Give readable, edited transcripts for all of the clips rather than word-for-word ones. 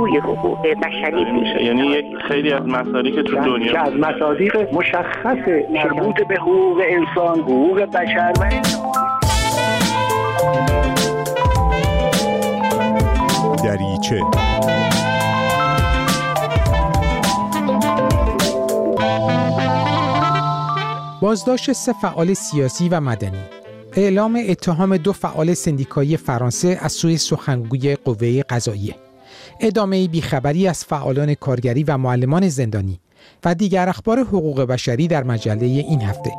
جوی حقوق بشری بود. یعنی خیلی از مصادیق که تو دنیا که از مصادیق مشخص مربوط به حقوق انسان، حقوق بشر و دریچه. بازداشت 3 فعال سیاسی و مدنی. اعلام اتهام 2 فعال سندیکایی فرانسه از سوی سخنگوی قوه قضاییه. ادامه بیخبری از فعالان کارگری و معلمان زندانی و دیگر اخبار حقوق بشری در مجله این هفته.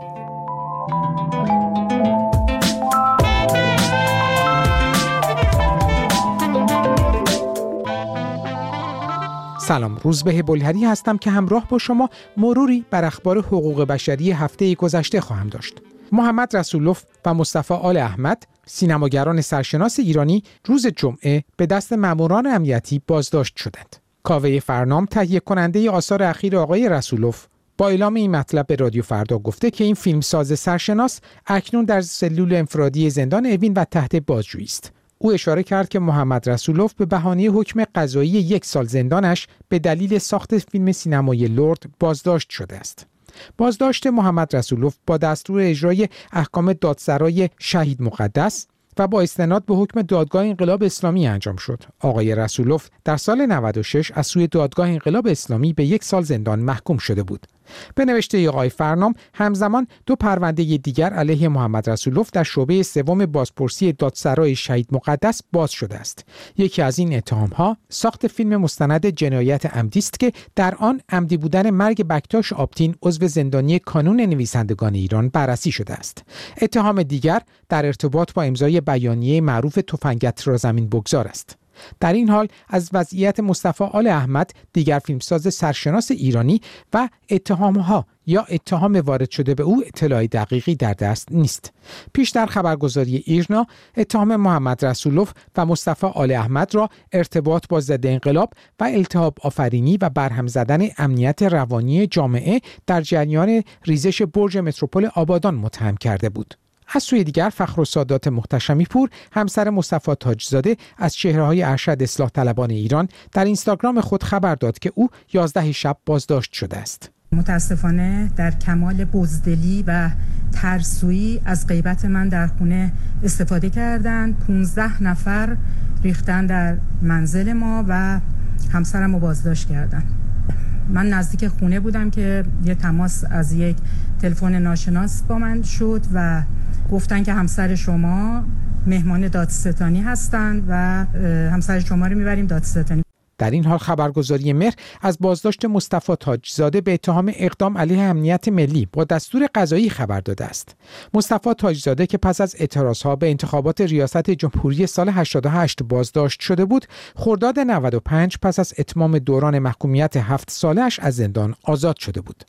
سلام، روزبه بلهری هستم که همراه با شما مروری بر اخبار حقوق بشری هفته گذشته خواهم داشت. محمد رسولوف و مصطفی آل احمد، سینماگران سرشناس ایرانی، روز جمعه به دست ماموران امنیتی بازداشت شدند. کاوه فرنام، تهیه کننده آثار اخیر آقای رسولوف، با اعلام این مطلب به رادیو فردا گفته که این فیلمساز سرشناس اکنون در سلول انفرادی زندان اوین و تحت بازجویی است. او اشاره کرد که محمد رسولوف به بهانه حکم قضایی 1 سال زندانش به دلیل ساخت فیلم سینمایی لرد بازداشت شده است. بازداشت محمد رسولوف با دستور اجرای احکام دادسرای شهید مقدس و با استناد به حکم دادگاه انقلاب اسلامی انجام شد. آقای رسولوف در سال 96 از سوی دادگاه انقلاب اسلامی به 1 سال زندان محکوم شده بود. به نوشته آقای فرنام، همزمان 2 پرونده دیگر علیه محمد رسولوف در شعبه 3 بازپرسی دادسرای شهید مقدس باز شده است. یکی از این اتهام‌ها ساخت فیلم مستند جنایت عمدی است که در آن عمدی بودن مرگ بکتاش آبتین، عضو زندانی کانون نویسندگان ایران، بررسی شده است. اتهام دیگر در ارتباط با امضای بیانیه معروف تفنگت را زمین بگذار است. در این حال از وضعیت مصطفی آل احمد، دیگر فیلمساز سرشناس ایرانی، و اتهامها یا اتهام وارد شده به او اطلاع دقیقی در دست نیست. پیشتر خبرگزاری ایرنا اتهام محمد رسولوف و مصطفی آل احمد را ارتباط با ضد انقلاب و التهاب آفرینی و برهم زدن امنیت روانی جامعه در جریان ریزش برج متروپول آبادان متهم کرده بود. از سوی دیگر فخرالسادات محتشمی پور، همسر مصطفی تاجزاده، از چهره‌های ارشد اصلاح طلبان ایران در اینستاگرام خود خبر داد که او 11 شب بازداشت شده است. متاسفانه در کمال بزدلی و ترسویی از غیبت من در خونه استفاده کردند. 15 نفر ریختن در منزل ما و همسرم رو بازداشت کردن. من نزدیک خونه بودم که یه تماس از یک تلفن ناشناس با من شد و گفتن که همسر شما مهمان دادستانی هستند و همسر شما رو میبریم دادستانی. در این حال خبرگزاری مهر از بازداشت مصطفی تاجزاده به اتهام اقدام علیه امنیت ملی با دستور قضایی خبر داده است. مصطفی تاجزاده که پس از اعتراضها به انتخابات ریاست جمهوری سال 88 بازداشت شده بود، خرداد 95 پس از اتمام دوران محکومیت 7 سالش از زندان آزاد شده بود.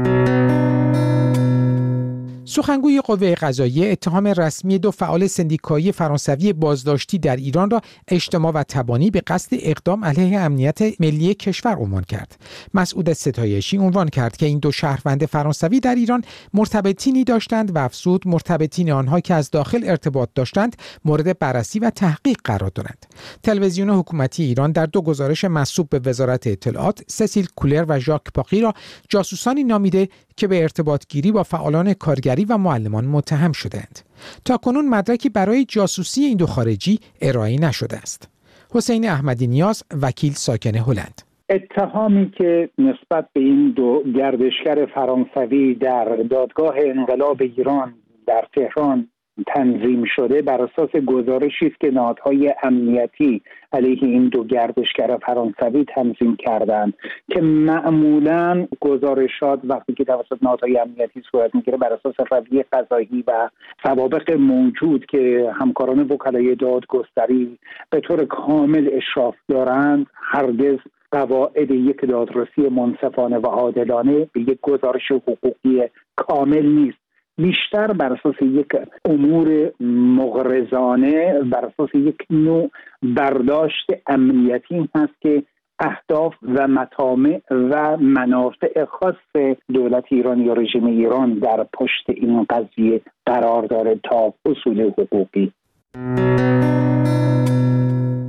سخنگوی قوه قضاییه اتهام رسمی 2 فعال سندیکایی فرانسوی بازداشتی در ایران را اجتماع و تبانی به قصد اقدام علیه امنیت ملی کشور عنوان کرد. مسعود ستایشی عنوان کرد که این 2 شهروند فرانسوی در ایران مرتبطینی داشتند و افزود مرتبطین آنها که از داخل ارتباط داشتند مورد بررسی و تحقیق قرار دارند. تلویزیون حکومتی ایران در 2 گزارش منسوب به وزارت اطلاعات، سسیل کولر و ژاک پاقی را جاسوسانی نامیده که به ارتباط گیری با فعالان کارگری و معلمان متهم شدند. تاکنون مدرکی برای جاسوسی این 2 خارجی ارائه نشده است. حسین احمدی نیاز، وکیل ساکن هلند: اتهامی که نسبت به این 2 گردشگر فرانسوی در دادگاه انقلاب ایران در تهران تنظیم شده بر اساس گزارشی است که نهادهای امنیتی علیه این 2 گردشگر فرانسوی تنظیم کردند که معمولاً گزارشات وقتی که توسط نهادهای امنیتی صورت میگیره بر اساس رویه قضایی و سوابق موجود که همکاران وکلای دادگستری به طور کامل اشراف دارند، هرگز قواعد یک دادرسی منصفانه و عادلانه به یک گزارش حقوقی کامل نیست. بیشتر بر اساس یک امور مغرضانه، بر اساس یک نوع برداشت امنیتی هست که اهداف و مطامع و منافع خاص دولت ایران یا رژیم ایران در پشت این قضیه قرار داره تا اصول حقوقی.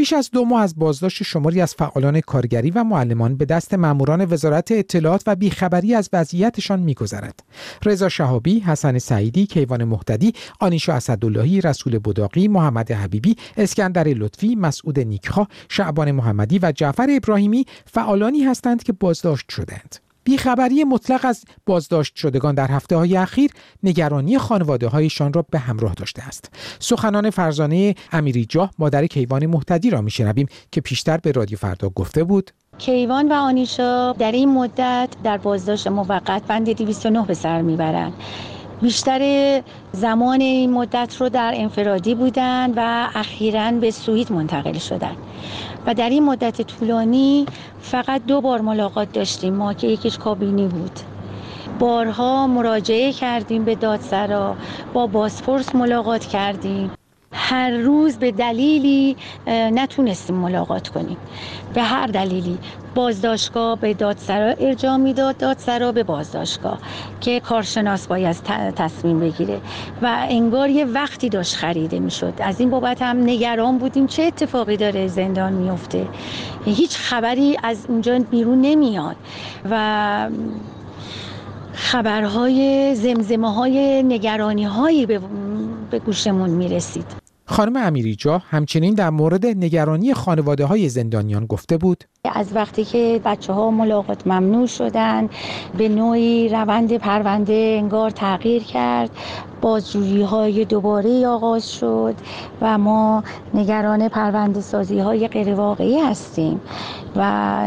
بیش از 2 ماه از بازداشت شماری از فعالان کارگری و معلمان به دست ماموران وزارت اطلاعات و بیخبری از وضعیتشان می‌گذرد. رضا شهابی، حسن سعیدی، کیوان مهتدی، آنیشا اسداللهی، رسول بداقی، محمد حبیبی، اسکندر لطفی، مسعود نیکخواه، شعبان محمدی و جعفر ابراهیمی فعالانی هستند که بازداشت شدند. بیخبری مطلق از بازداشت شدگان در هفته‌های اخیر نگرانی خانواده‌هایشان را به همراه داشته است. سخنان فرزانه امیریجاه مادر کیوان مهتدی را می‌شنویم که پیشتر به رادیو فردا گفته بود: کیوان و آنیشا در این مدت در بازداشت موقت بند 209 به سر میبرند. بیشتر زمان این مدت رو در انفرادی بودند و اخیراً به سوئید منتقل شدند و در این مدت طولانی فقط 2 بار ملاقات داشتیم ما که یکیش کابینی بود. بارها مراجعه کردیم به دادسرا، با بازپرس ملاقات کردیم. هر روز به دلیلی نتونستیم ملاقات کنیم، به هر دلیلی. بازداشتگاه به دادسرا ارجاع میداد، دادسرا به بازداشتگاه که کارشناس باید تصمیم بگیره و انگار یه وقتی داشت خریده میشد. از این بابت هم نگران بودیم چه اتفاقی داره زندان میفته. هیچ خبری از اونجا بیرون نمیاد و خبرهای زمزمه‌های نگرانی‌هایی به گوشمون میرسید. خانم امیریجاه همچنین در مورد نگرانی خانواده‌های زندانیان گفته بود: از وقتی که بچه‌ها ملاقات ممنوع شدن به نوعی روند پرونده انگار تغییر کرد، بازجویی‌های دوباره آغاز شد و ما نگران پرونده سازی‌های غیر واقعی هستیم و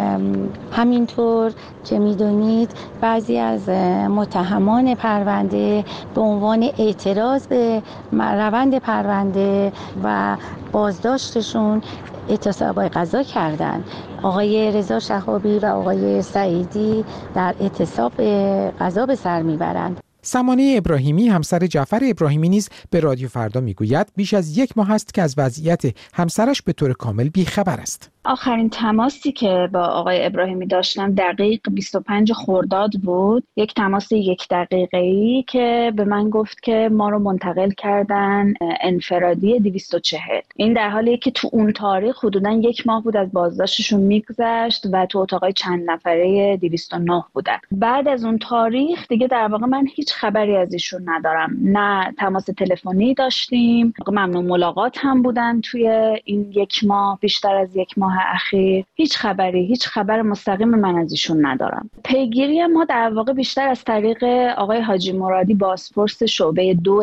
همینطور که می‌دونید بعضی از متهمان پرونده به عنوان اعتراض به روند پرونده و بازداشتشون اعتصاب قضا کردند. آقای رضا شهابی و آقای سعیدی در اعتصاب قضا به سر میبرند. سمانه ابراهیمی همسر جعفر ابراهیمی نیز به رادیو فردا میگوید بیش از 1 ماه است که از وضعیت همسرش به طور کامل بیخبر است. آخرین تماسی که با آقای ابراهیمی داشتم دقیق 25 خرداد بود. یک تماس 1 دقیقه‌ای که به من گفت که ما رو منتقل کردن انفرادی 240. این در حالیه که تو اون تاریخ حدوداً 1 ماه بود از بازداشتشون میگذشت و تو اتاقای چند نفره 209 بودن. بعد از اون تاریخ دیگه در واقع من هیچ خبری از ایشون ندارم. نه تماس تلفنی داشتیم، ممنوع ملاقات هم بودن توی این 1 ماه، بیشتر از 1 ماه اخیر. هیچ خبر مستقیم من از ایشون ندارم. پیگیری ما در واقع بیشتر از طریق آقای حاجی مرادی بازپرس شعبه 2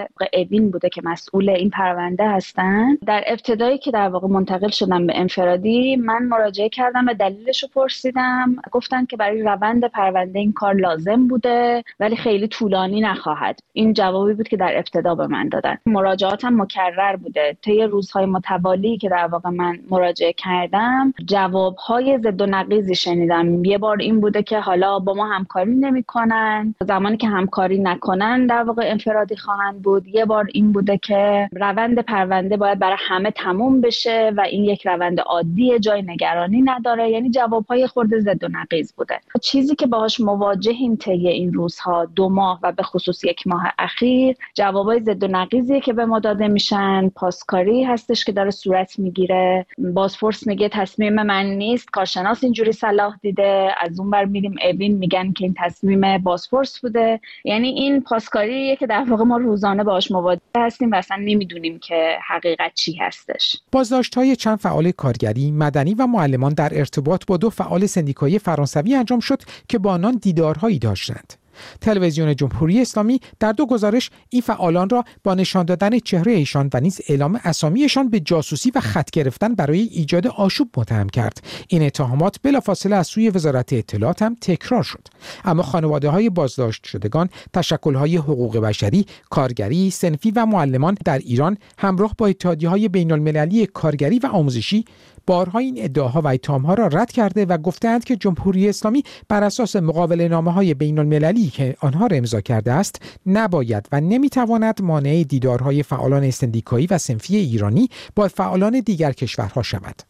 اوین بوده که مسئول این پرونده هستن. در ابتدایی که در واقع منتقل شدم به انفرادی من مراجعه کردم و دلیلش رو پرسیدم. گفتن که برای روند پرونده این کار لازم بوده ولی خیلی طولانی نخواهد. این جوابی بود که در ابتدا به من دادن. مراجعاتم مکرر بوده. طی روزهای متوالی که در واقع من مراجعه کردم جوابهای ضد و نقیضی شنیدم. یه بار این بوده که حالا با ما همکاری نمی‌کنن، زمانی که همکاری نکنن در واقع انفرادی خواهند بود. یه بار این بوده که روند پرونده باید برای همه تموم بشه و این یک روند عادیه، جای نگرانی نداره. یعنی جوابهای خورده ضد و نقیض بوده. چیزی که باهاش مواجهیم طی این روزها 2 ماه و به خصوص 1 ماه اخیر جوابای ضد و نقیضیه که به ما داده میشن. پاسکاری هستش که داره صورت میگیره. بازپرس میگه تصمیم من نیست، کارشناس اینجوری صلاح دیده. از اون بر میریم اوین میگن که این تصمیم بازپرس بوده. یعنی این پاسکاریه که در واقع ما روزانه باهاش مواجه هستیم و اصلا نمیدونیم که حقیقت چی هستش. بازداشت‌های چند فعال کارگری، مدنی و معلمان در ارتباط با 2 فعال سندیکایی فرانسوی انجام شد که با آنان دیدارهایی داشتند. تلویزیون جمهوری اسلامی در 2 گزارش این فعالان را با نشان دادن چهره ایشان و نیز اعلام اسامیشان به جاسوسی و خط گرفتن برای ایجاد آشوب متهم کرد. این اتهامات بلافاصله از سوی وزارت اطلاعات هم تکرار شد. اما خانواده‌های بازداشت شدگان، تشکل‌های حقوق بشری، کارگری، صنفی و معلمان در ایران همراه با اتحادیه‌های بین‌المللی کارگری و آموزشی بارها این ادعاها و اتهام‌ها را رد کرده و گفته‌اند که جمهوری اسلامی بر اساس مقابله‌نامه‌های بین‌المللی که آنها را امضا کرده است نباید و نمی‌تواند مانع دیدارهای فعالان سندیکایی و صنفی ایرانی با فعالان دیگر کشورها شود.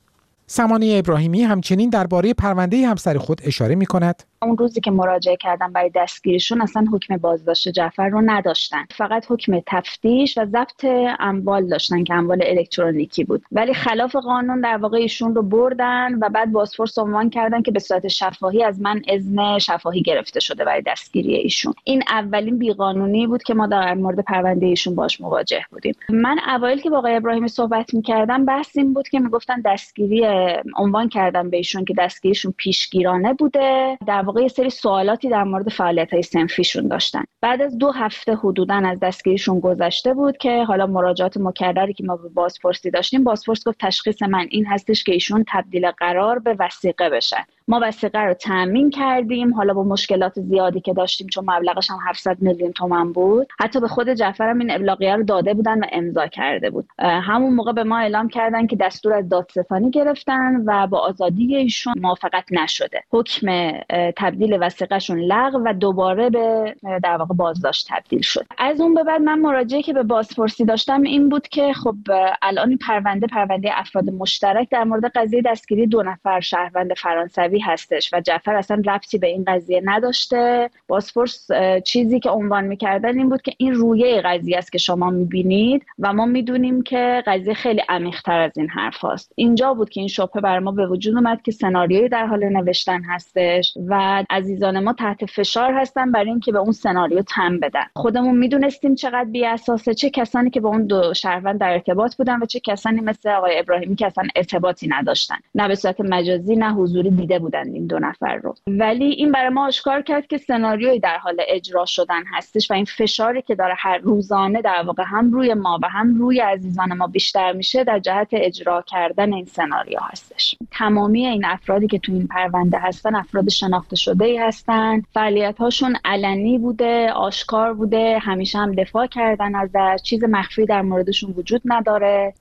سمانه ابراهیمی همچنین درباره پرونده همسر خود اشاره می‌کند. اون روزی که مراجعه کردم برای دستگیریشون اصلا حکم بازداشت جعفر رو نداشتن، فقط حکم تفتیش و ضبط اموال داشتن که اموال الکترونیکی بود، ولی خلاف قانون در واقع ایشون رو بردن و بعد بازپرس عنوان کردن که به صورت شفاهی از من اذن شفاهی گرفته شده برای دستگیری ایشون. این اولین بیقانونی بود که ما در مورد پرونده ایشون باش مواجه بودیم. من اوایل که با آقای ابراهیمی صحبت می‌کردم بحث این بود که میگفتن دستگیری، عنوان کردن به ایشون که دستگیریشون پیشگیرانه بوده، در واقع یه سری سوالاتی در مورد فعالیت‌های صنفیشون داشتن. بعد از 2 هفته حدوداً از دستگیریشون گذشته بود که حالا مراجعات مکرری که ما به بازپرسی داشتیم، بازپرس گفت تشخیص من این هستش که ایشون تبدیل قرار به وثیقه بشن. ما وثیقه رو تامین کردیم، حالا با مشکلات زیادی که داشتیم چون مبلغش هم 700 میلیون تومان بود، حتی به خود جعفر هم این ابلاغیه رو داده بودن و امضا کرده بود. همون موقع به ما اعلام کردن که دستور از دادستانی گرفتن و با آزادی ایشون موافقت نشده. حکم تبدیل وثیقه‌شون لغو و دوباره به در واقع بازداشت تبدیل شد. از اون به بعد من مراجعه که به بازپرسی داشتم این بود که خب الان این پرونده افراد مشترک در مورد قضیه دستگیری 2 نفر شهروند فرانسوی هستش و جعفر اصلا ربطی به این قضیه نداشته. بازپرس چیزی که عنوان می‌کردن این بود که این رویه قضیه است که شما می‌بینید و ما می‌دونیم که قضیه خیلی عمیق‌تر از این حرف هست. اینجا بود که این شبهه بر ما به وجود اومد که سناریویی در حال نوشتن هستش و عزیزان ما تحت فشار هستن برای اینکه به اون سناریو تن بدن. خودمون میدونستیم چقدر بی‌اساسه، چه کسانی که با اون 2 شهروند در ارتباط بودن و چه کسانی مثل آقای ابراهیمی که اصلا ارتباطی نداشتن، نه به صورت مجازی نه حضوری دیده بودن این 2 نفر رو. ولی این برای ما آشکار کرد که سناریویی در حال اجرا شدن هستش و این فشاری که داره هر روزانه در واقع هم روی ما و هم روی عزیزان ما بیشتر میشه در جهت اجرا کردن این سناریو هستش. تمامی این افرادی که تو این پرونده هستن افراد شناخته شده‌ای هستن، فعالیت‌هاشون علنی بوده، آشکار بوده، همیشه هم دفاع کردن ازش، چیز مخفی در موردشون وجود نداره.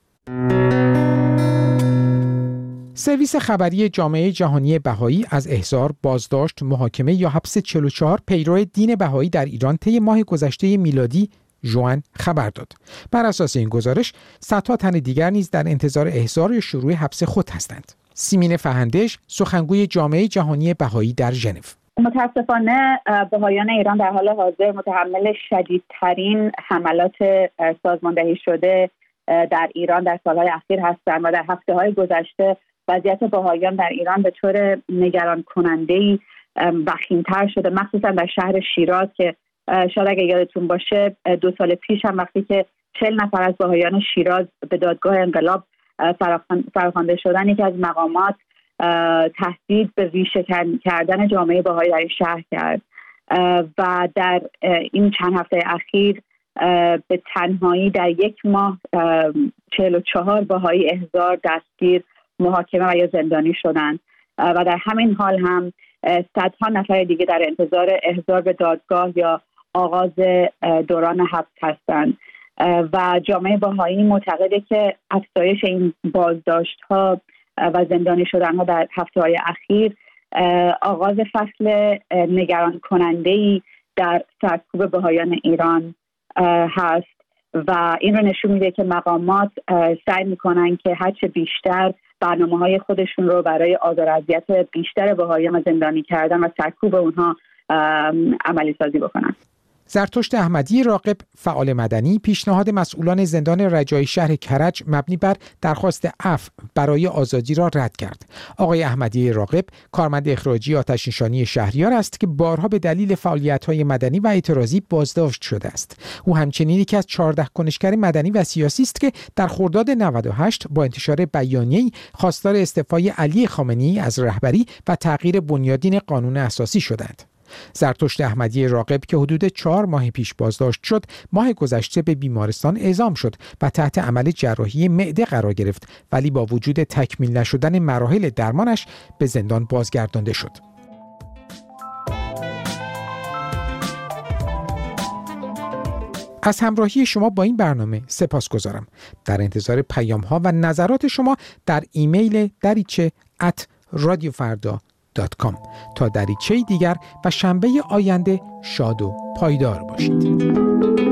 سرویس خبری جامعه جهانی بهایی از احضار، بازداشت، محاکمه یا حبس 44 پیرو دین بهایی در ایران طی ماه گذشته میلادی ژوئن خبر داد. بر اساس این گزارش صدها تن دیگر نیز در انتظار احضار یا شروع حبس خود هستند. سیمین فهندش، سخنگوی جامعه جهانی بهایی در ژنو: متاسفانه بهایان ایران در حال حاضر متحمل شدیدترین حملات سازماندهی شده در ایران در سالهای اخیر هستند و در هفته‌های گذشته وضعیت بهایان در ایران به طور نگران کننده‌ای وخیم‌تر شده، مخصوصا در شهر شیراز که شاید اگه یادتون باشه 2 سال پیش هم وقتی که 40 نفر از بهایان شیراز به دادگاه انقلاب فراخوانده شدن، یکی از مقامات تهدید به ریشه کردن جامعه بهایی در این شهر کرد و در این چند هفته اخیر به تنهایی در 1 ماه 44 بهایی احضار، دستگیر، محاکمه و یا زندانی شدند و در همین حال هم صدها نفر دیگه در انتظار احضار به دادگاه یا آغاز دوران حبس هستند و جامعه بهایی معتقده که افزایش این بازداشت‌ها و زندانی شدن‌ها در هفته‌های اخیر آغاز فصل نگران کننده‌ای در سرکوب بهایان ایران هست و این رو نشون میده که مقامات سعی میکنن که هرچه بیشتر برنامه‌های خودشون رو برای آزار و اذیت بیشتر بهاییان و زندانی کردن و سرکوب اونها عملی سازی بکنن. زرتشت احمدی راغب، فعال مدنی، پیشنهاد مسئولان زندان رجایی شهر کرج مبنی بر درخواست عفو برای آزادی را رد کرد. آقای احمدی راغب کارمند اخراجی آتش‌نشانی شهریار است که بارها به دلیل فعالیت‌های مدنی و اعتراضی بازداشت شده است. او همچنین یکی از 14 کنشگر مدنی و سیاسی است که در خرداد 98 با انتشار بیانیه‌ای خواستار استعفای علی خامنه‌ای از رهبری و تغییر بنیادین قانون اساسی شدند. زرتشت احمدی راغب که حدود 4 ماه پیش بازداشت شد، ماه گذشته به بیمارستان اعزام شد و تحت عمل جراحی معده قرار گرفت، ولی با وجود تکمیل نشدن مراحل درمانش به زندان بازگردانده شد. از همراهی شما با این برنامه سپاسگزارم. در انتظار پیام‌ها و نظرات شما در ایمیل dariche@radiofarda.com. تا دریچه دیگر و شنبه آینده شاد و پایدار باشید.